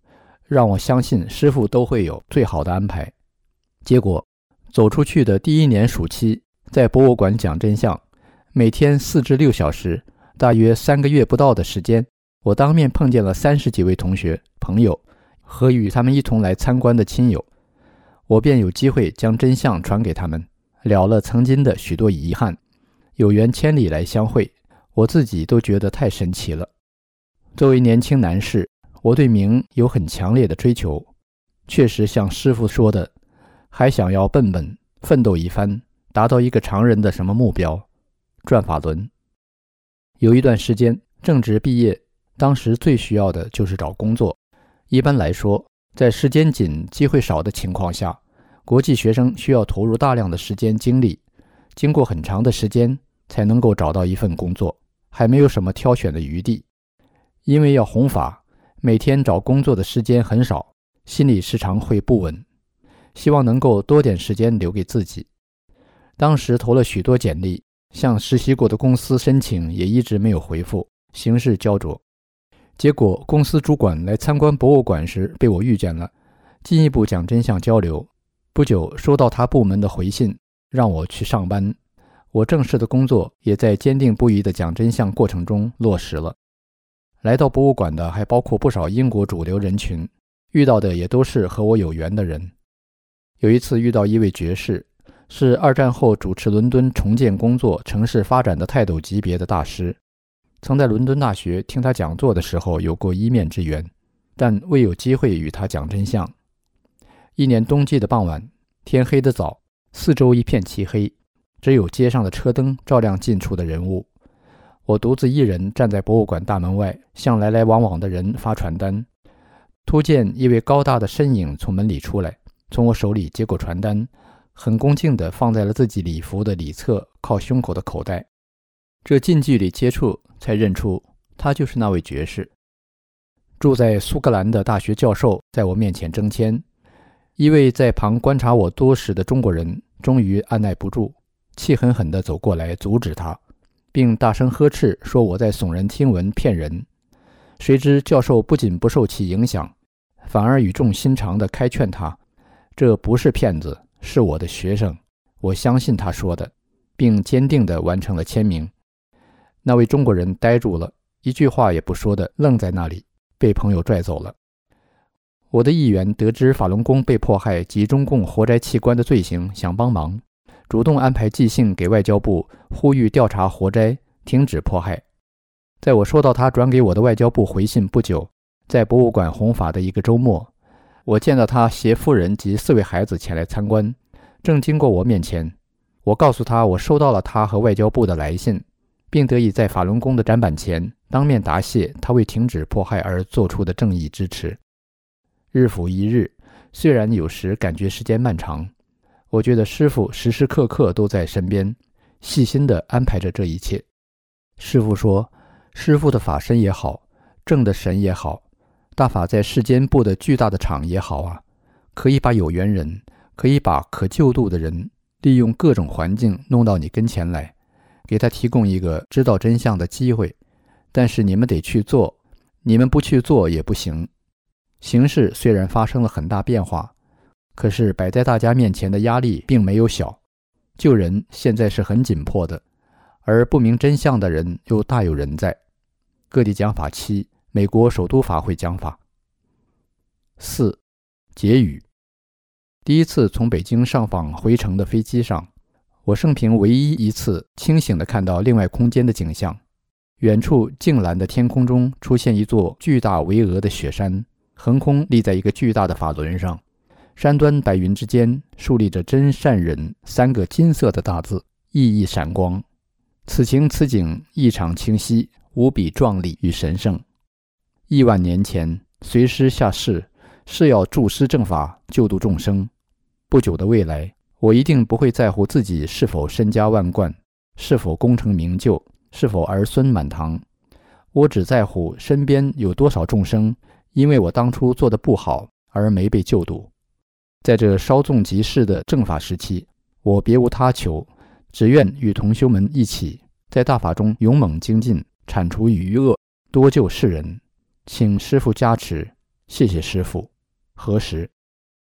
让我相信师父都会有最好的安排。结果走出去的第一年暑期，在博物馆讲真相，每天四至六小时，大约三个月不到的时间，我当面碰见了三十几位同学朋友和与他们一同来参观的亲友，我便有机会将真相传给他们，了了曾经的许多遗憾，有缘千里来相会，我自己都觉得太神奇了。作为年轻男士，我对名有很强烈的追求，确实像师父说的，还想要笨笨奋斗一番，达到一个常人的什么目标，转法轮。有一段时间正值毕业，当时最需要的就是找工作。一般来说，在时间紧、机会少的情况下，国际学生需要投入大量的时间精力，经过很长的时间才能够找到一份工作，还没有什么挑选的余地。因为要弘法，每天找工作的时间很少，心里时常会不稳，希望能够多点时间留给自己。当时投了许多简历，向实习过的公司申请也一直没有回复，形势焦灼。结果公司主管来参观博物馆时被我遇见了，进一步讲真相交流。不久收到他部门的回信，让我去上班。我正式的工作也在坚定不移的讲真相过程中落实了。来到博物馆的还包括不少英国主流人群，遇到的也都是和我有缘的人。有一次遇到一位爵士，是二战后主持伦敦重建工作城市发展的泰斗级别的大师，曾在伦敦大学听他讲座的时候有过一面之缘，但未有机会与他讲真相。一年冬季的傍晚，天黑得早，四周一片漆黑，只有街上的车灯照亮近处的人物。我独自一人站在博物馆大门外，向来来往往的人发传单。突见一位高大的身影从门里出来，从我手里接过传单，很恭敬地放在了自己礼服的里侧靠胸口的口袋。这近距离接触才认出他就是那位爵士。住在苏格兰的大学教授在我面前征签，一位在旁观察我多时的中国人终于按耐不住，气狠狠地走过来阻止他，并大声呵斥说我在耸人听闻骗人。谁知教授不仅不受其影响，反而语重心长地开劝他，这不是骗子，是我的学生，我相信他说的，并坚定地完成了签名。那位中国人呆住了，一句话也不说的愣在那里，被朋友拽走了。我的议员得知法轮功被迫害及中共活摘器官的罪行，想帮忙，主动安排寄信给外交部，呼吁调查活摘，停止迫害。在我收到他转给我的外交部回信不久，在博物馆弘法的一个周末，我见到他携夫人及四位孩子前来参观，正经过我面前。我告诉他我收到了他和外交部的来信，并得以在法轮功的展板前当面答谢他为停止迫害而做出的正义支持。日复一日，虽然有时感觉时间漫长，我觉得师父时时刻刻都在身边，细心地安排着这一切。师父说，师父的法身也好，正的神也好，大法在世间布的巨大的场也好啊，可以把有缘人，可以把可救度的人，利用各种环境弄到你跟前来，给他提供一个知道真相的机会。但是你们得去做，你们不去做也不行。形势虽然发生了很大变化，可是摆在大家面前的压力并没有小，救人现在是很紧迫的，而不明真相的人又大有人在。各地讲法期，美国首都法会讲法。四、结语。第一次从北京上访回程的飞机上，我生平唯一一次清醒地看到另外空间的景象。远处净蓝的天空中出现一座巨大巍峨的雪山，横空立在一个巨大的法轮上，山端白云之间竖立着真善忍三个金色的大字，熠熠闪光。此情此景异常清晰，无比壮丽与神圣。亿万年前随师下世，是要助师正法，救度众生。不久的未来，我一定不会在乎自己是否身家万贯，是否功成名就，是否儿孙满堂。我只在乎身边有多少众生因为我当初做的不好而没被救度。在这稍纵即逝的正法时期，我别无他求，只愿与同修们一起在大法中勇猛精进，铲除余恶，多救世人。请师父加持，谢谢师父。 核实。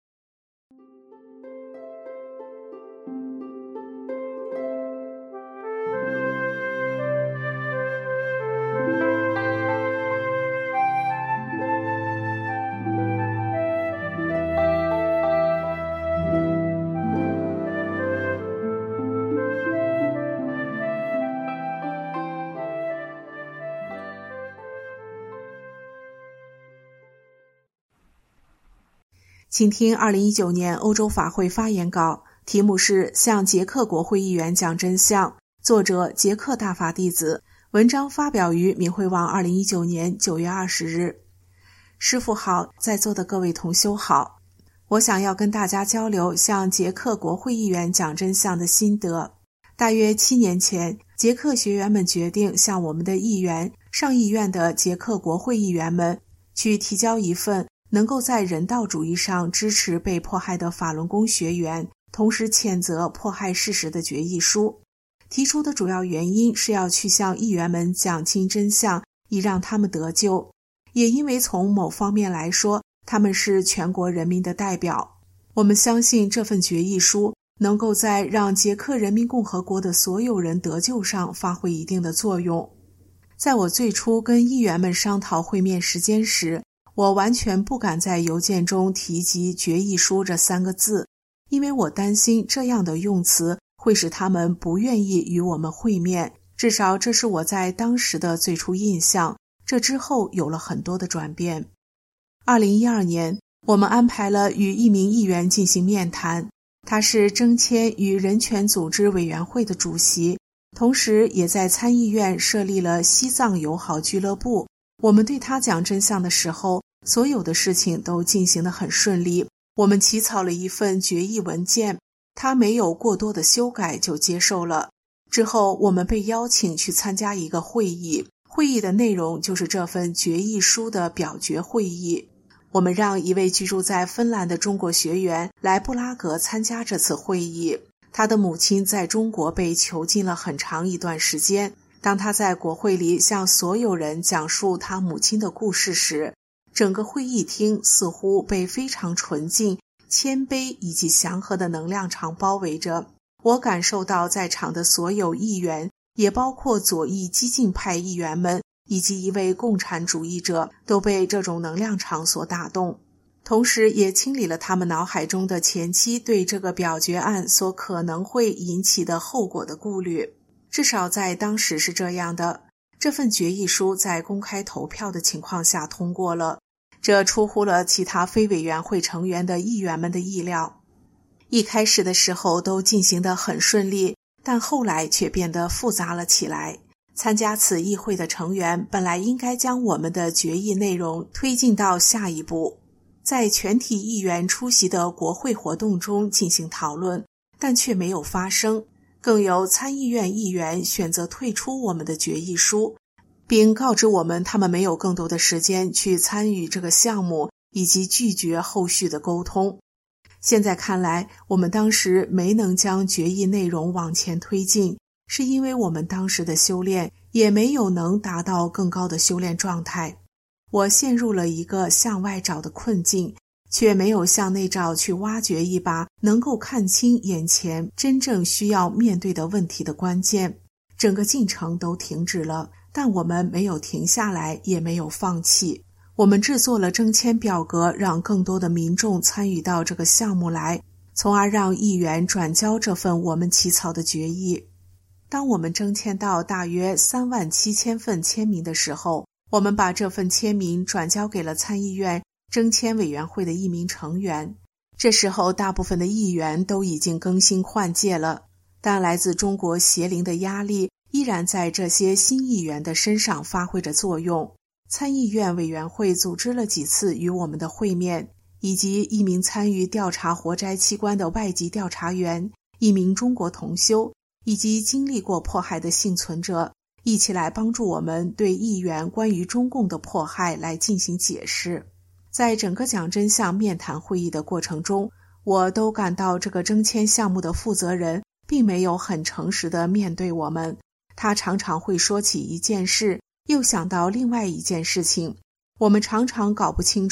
请听二零一九年欧洲法会发言稿，题目是向捷克国会议员讲真相，作者捷克大法弟子，文章发表于明慧网二零一九年九月二十日。师父好，在座的各位同修好，我想要跟大家交流向捷克国会议员讲真相的心得。大约七年前，捷克学员们决定向我们的议员、上议院的捷克国会议员们去提交一份能够在人道主义上支持被迫害的法轮功学员，同时谴责迫害事实的决议书。提出的主要原因是要去向议员们讲清真相，以让他们得救。也因为从某方面来说，他们是全国人民的代表。我们相信这份决议书能够在让捷克人民共和国的所有人得救上发挥一定的作用。在我最初跟议员们商讨会面时间时，我完全不敢在邮件中提及决议书这三个字，因为我担心这样的用词会使他们不愿意与我们会面，至少这是我在当时的最初印象，这之后有了很多的转变。二零一二年，我们安排了与一名议员进行面谈，他是征签与人权组织委员会的主席，同时也在参议院设立了西藏友好俱乐部。我们对他讲真相的时候，所有的事情都进行得很顺利。我们起草了一份决议文件，他没有过多的修改就接受了。之后我们被邀请去参加一个会议，会议的内容就是这份决议书的表决会议。我们让一位居住在芬兰的中国学员来布拉格参加这次会议。他的母亲在中国被囚禁了很长一段时间。当他在国会里向所有人讲述他母亲的故事时，整个会议厅似乎被非常纯净、谦卑以及祥和的能量场包围着。我感受到在场的所有议员，也包括左翼激进派议员们以及一位共产主义者，都被这种能量场所打动，同时也清理了他们脑海中的前期对这个表决案所可能会引起的后果的顾虑。至少在当时是这样的。这份决议书在公开投票的情况下通过了，这出乎了其他非委员会成员的议员们的意料。一开始的时候都进行得很顺利，但后来却变得复杂了起来。参加此议会的成员本来应该将我们的决议内容推进到下一步，在全体议员出席的国会活动中进行讨论，但却没有发生。更有参议院议员选择退出我们的决议书，并告知我们他们没有更多的时间去参与这个项目，以及拒绝后续的沟通。现在看来，我们当时没能将决议内容往前推进，是因为我们当时的修炼也没有能达到更高的修炼状态。我陷入了一个向外找的困境，却没有向内找去挖掘一把能够看清眼前真正需要面对的问题的关键。整个进程都停止了，但我们没有停下来，也没有放弃。我们制作了征签表格，让更多的民众参与到这个项目来，从而让议员转交这份我们起草的决议。当我们征签到大约三万七千份签名的时候，我们把这份签名转交给了参议院征签委员会的一名成员。这时候大部分的议员都已经更新换届了，但来自中国邪灵的压力依然在这些新议员的身上发挥着作用。参议院委员会组织了几次与我们的会面，以及一名参与调查活摘器官的外籍调查员，一名中国同修，以及经历过迫害的幸存者，一起来帮助我们对议员关于中共的迫害来进行解释。在整个讲真相面谈会议的过程中，我都感到这个征签项目的负责人并没有很诚实地面对我们。他常常会说起一件事，又想到另外一件事情。我们常常搞不清楚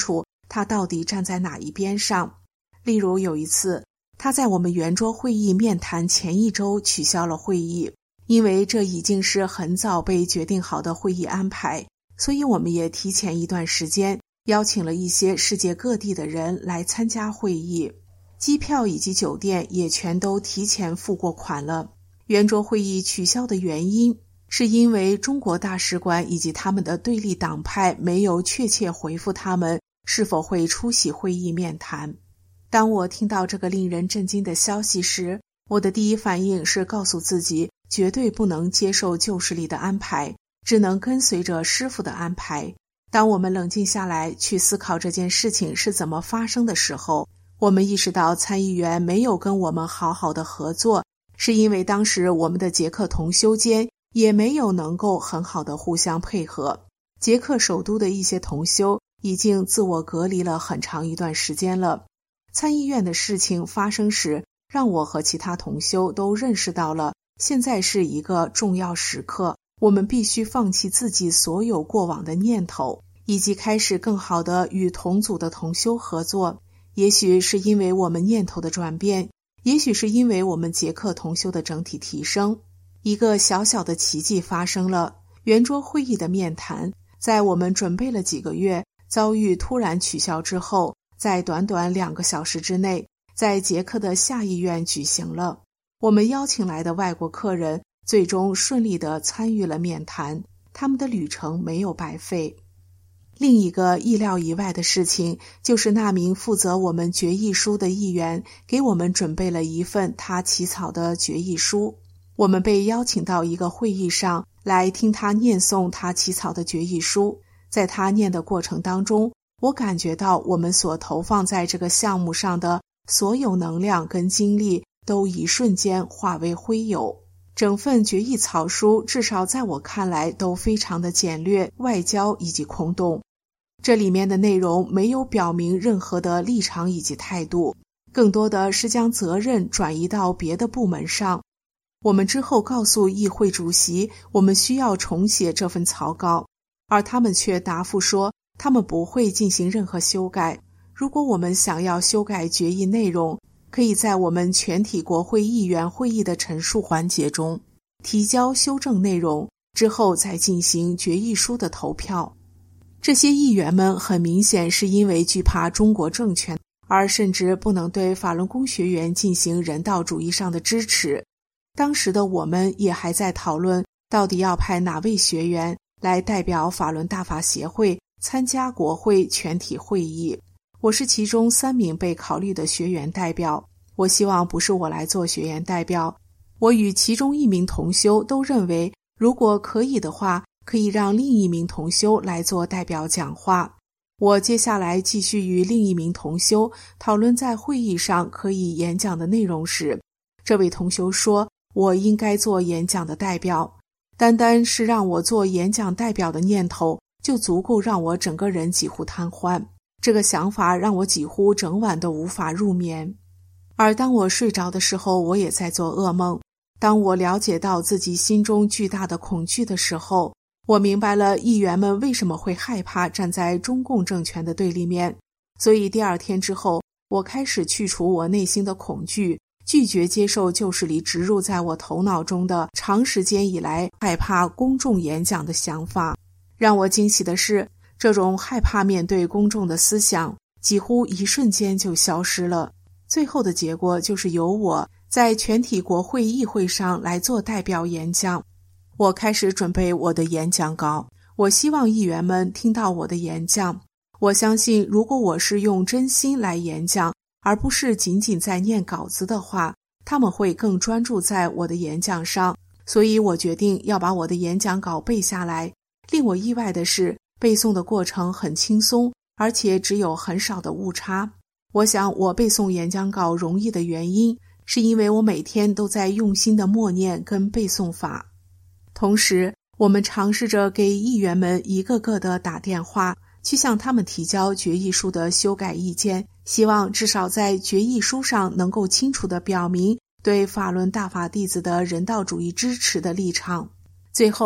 他到底站在哪一边上。例如有一次，他在我们圆桌会议面谈前一周取消了会议，因为这已经是很早被决定好的会议安排，所以我们也提前一段时间邀请了一些世界各地的人来参加会议，机票以及酒店也全都提前付过款了。圆桌会议取消的原因是因为中国大使馆以及他们的对立党派没有确切回复他们是否会出席会议面谈。当我听到这个令人震惊的消息时，我的第一反应是告诉自己绝对不能接受旧势力的安排，只能跟随着师父的安排。当我们冷静下来去思考这件事情是怎么发生的时候，我们意识到参议员没有跟我们好好的合作，是因为当时我们的捷克同修间也没有能够很好的互相配合。捷克首都的一些同修已经自我隔离了很长一段时间了。参议院的事情发生时，让我和其他同修都认识到了现在是一个重要时刻，我们必须放弃自己所有过往的念头，以及开始更好地与同组的同修合作。也许是因为我们念头的转变，也许是因为我们捷克同修的整体提升，一个小小的奇迹发生了。圆桌会议的面谈在我们准备了几个月遭遇突然取消之后，在短短两个小时之内在捷克的下议院举行了。我们邀请来的外国客人最终顺利地参与了面谈，他们的旅程没有白费。另一个意料以外的事情就是那名负责我们决议书的议员给我们准备了一份他起草的决议书。我们被邀请到一个会议上来听他念诵他起草的决议书。在他念的过程当中，我感觉到我们所投放在这个项目上的所有能量跟精力都一瞬间化为灰烬。整份决议草书至少在我看来都非常的简略、外交以及空洞。这里面的内容没有表明任何的立场以及态度，更多的是将责任转移到别的部门上。我们之后告诉议会主席，我们需要重写这份草稿，而他们却答复说他们不会进行任何修改。如果我们想要修改决议内容，可以在我们全体国会议员会议的陈述环节中提交修正内容，之后再进行决议书的投票。这些议员们很明显是因为惧怕中国政权，而甚至不能对法轮功学员进行人道主义上的支持。当时的我们也还在讨论到底要派哪位学员来代表法轮大法协会参加国会全体会议。我是其中三名被考虑的学员代表，我希望不是我来做学员代表。我与其中一名同修都认为，如果可以的话，可以让另一名同修来做代表讲话。我接下来继续与另一名同修讨论在会议上可以演讲的内容时，这位同修说我应该做演讲的代表。单单是让我做演讲代表的念头就足够让我整个人几乎瘫痪，这个想法让我几乎整晚都无法入眠。而当我睡着的时候，我也在做噩梦。当我了解到自己心中巨大的恐惧的时候，我明白了议员们为什么会害怕站在中共政权的对立面。所以第二天之后，我开始去除我内心的恐惧，拒绝接受旧势力植入在我头脑中的长时间以来害怕公众演讲的想法。让我惊喜的是，这种害怕面对公众的思想几乎一瞬间就消失了。最后的结果就是由我在全体国会议会上来做代表演讲。我开始准备我的演讲稿，我希望议员们听到我的演讲。我相信如果我是用真心来演讲，而不是仅仅在念稿子的话，他们会更专注在我的演讲上。所以我决定要把我的演讲稿背下来。令我意外的是，背诵的过程很轻松，而且只有很少的误差。我想我背诵演讲稿容易的原因，是因为我每天都在用心的默念跟背诵法。同时，我们尝试着给议员们一个个的打电话，去向他们提交决议书的修改意见，希望至少在决议书上能够清楚地表明对法轮大法弟子的人道主义支持的立场。最后，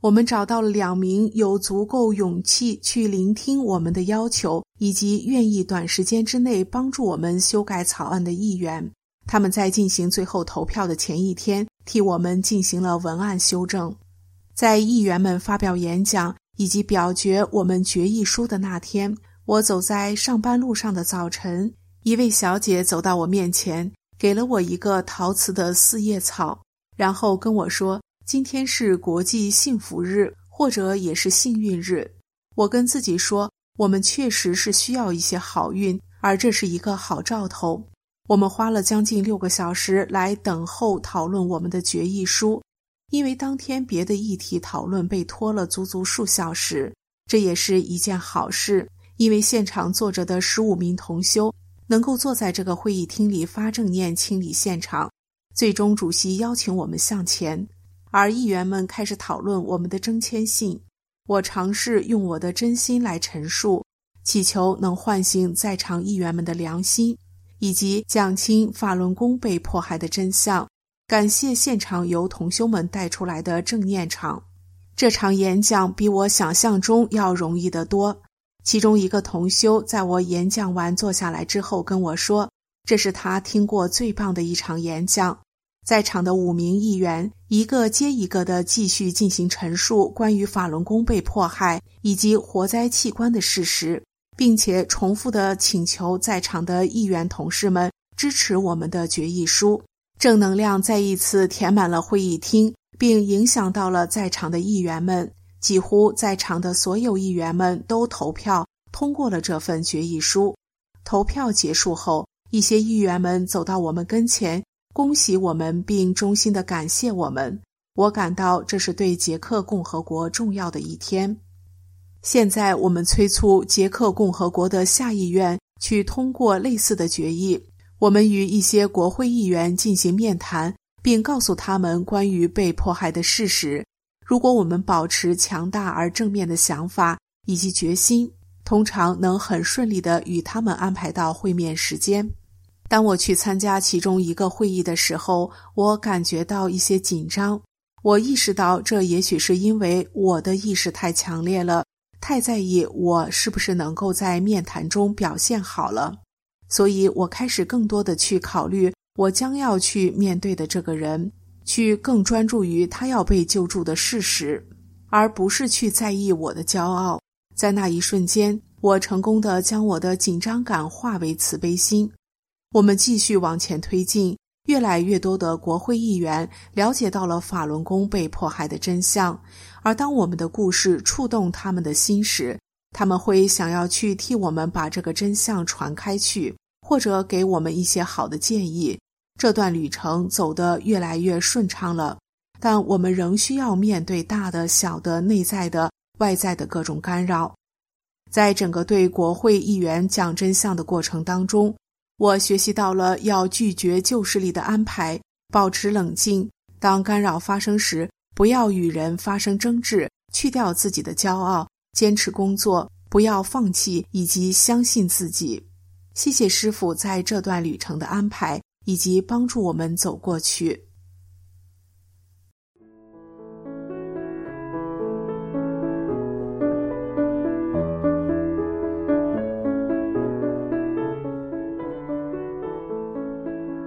我们找到了两名有足够勇气去聆听我们的要求，以及愿意短时间之内帮助我们修改草案的议员。他们在进行最后投票的前一天，替我们进行了文案修正。在议员们发表演讲以及表决我们决议书的那天，我走在上班路上的早晨，一位小姐走到我面前，给了我一个陶瓷的四叶草，然后跟我说，今天是国际幸福日，或者也是幸运日。我跟自己说，我们确实是需要一些好运，而这是一个好兆头。我们花了将近六个小时来等候讨论我们的决议书，因为当天别的议题讨论被拖了足足数小时。这也是一件好事，因为现场坐着的十五名同修能够坐在这个会议厅里发正念清理现场。最终主席邀请我们向前，而议员们开始讨论我们的征签信。我尝试用我的真心来陈述，祈求能唤醒在场议员们的良心，以及讲清法轮功被迫害的真相。感谢现场由同修们带出来的正念场。这场演讲比我想象中要容易得多。其中一个同修在我演讲完坐下来之后跟我说，这是他听过最棒的一场演讲。在场的五名议员一个接一个地继续进行陈述关于法轮功被迫害以及活摘器官的事实，并且重复地请求在场的议员同事们支持我们的决议书。正能量再一次填满了会议厅，并影响到了在场的议员们。几乎在场的所有议员们都投票通过了这份决议书。投票结束后，一些议员们走到我们跟前，恭喜我们并衷心地感谢我们。我感到这是对捷克共和国重要的一天。现在我们催促捷克共和国的下议院去通过类似的决议。我们与一些国会议员进行面谈，并告诉他们关于被迫害的事实。如果我们保持强大而正面的想法以及决心，通常能很顺利地与他们安排到会面时间。当我去参加其中一个会议的时候，我感觉到一些紧张。我意识到这也许是因为我的意识太强烈了，太在意我是不是能够在面谈中表现好了。所以我开始更多地去考虑我将要去面对的这个人，去更专注于他要被救助的事实，而不是去在意我的骄傲。在那一瞬间，我成功地将我的紧张感化为慈悲心。我们继续往前推进，越来越多的国会议员了解到了法轮功被迫害的真相，而当我们的故事触动他们的心时，他们会想要去替我们把这个真相传开去，或者给我们一些好的建议。这段旅程走得越来越顺畅了，但我们仍需要面对大的、小的、内在的、外在的各种干扰。在整个对国会议员讲真相的过程当中，我学习到了要拒绝旧势力的安排，保持冷静。当干扰发生时，不要与人发生争执，去掉自己的骄傲，坚持工作，不要放弃，以及相信自己。谢谢师父在这段旅程的安排，以及帮助我们走过去。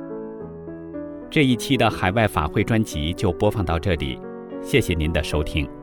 这一期的海外法会专辑就播放到这里，谢谢您的收听。